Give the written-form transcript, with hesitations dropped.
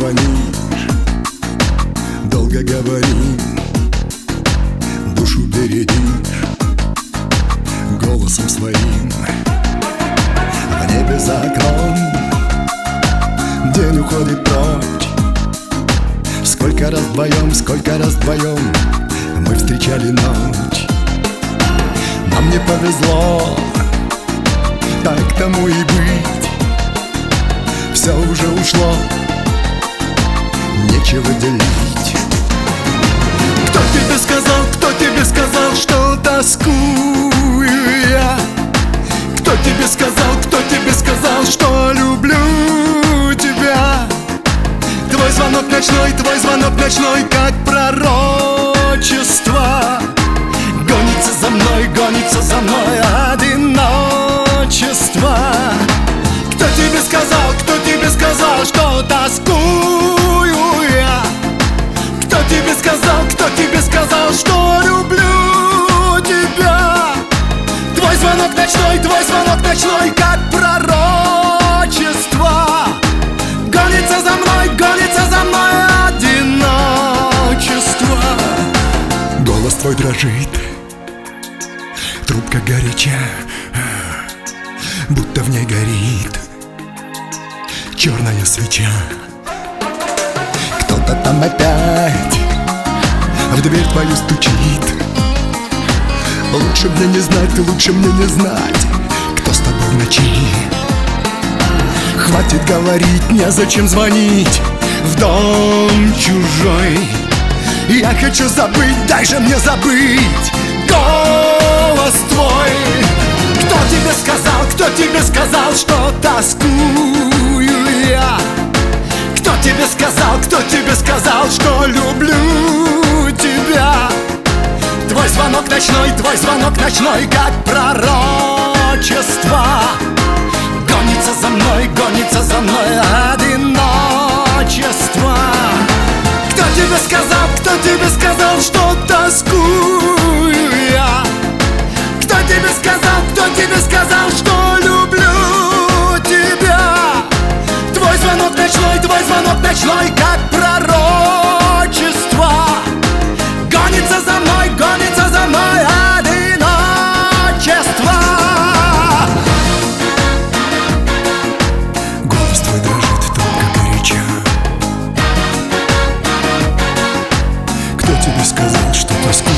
звонишь, долго говорим, душу бередишь голосом своим. В небе за окном день уходит прочь. Сколько раз вдвоем мы встречали ночь. Нам не повезло, так тому и быть. Все уже ушло, нечего делить. Кто тебе сказал, что тоскую я? Кто тебе сказал, что люблю тебя? Твой звонок ночной, как пророчество. Гонится за мной одиночество. Кто тебе сказал, что тоскую я? Кто тебе сказал, что люблю тебя? Твой звонок ночной, как пророчество. Гонится за мной одиночество. Голос твой дрожит, трубка горяча, будто в ней горит черная свеча. Кто-то там опять в дверь твою стучит. Лучше мне не знать, кто с тобой в ночи. Хватит говорить, незачем звонить в дом чужой. Я хочу забыть, дай же мне забыть голос твой. Кто тебе сказал, что тоскую я? Кто тебе сказал, что люблю тебя? Твой звонок ночной, как пророчество. Гонится за мной одиночество. Кто тебе сказал, что тоскую я? Кто тебе сказал, что люблю тебя? Твой звонок ночной, как пророчество. Гонится за мной одиночество. Голос твой дрожит, трубка горяча. Кто тебе сказал, что тоска?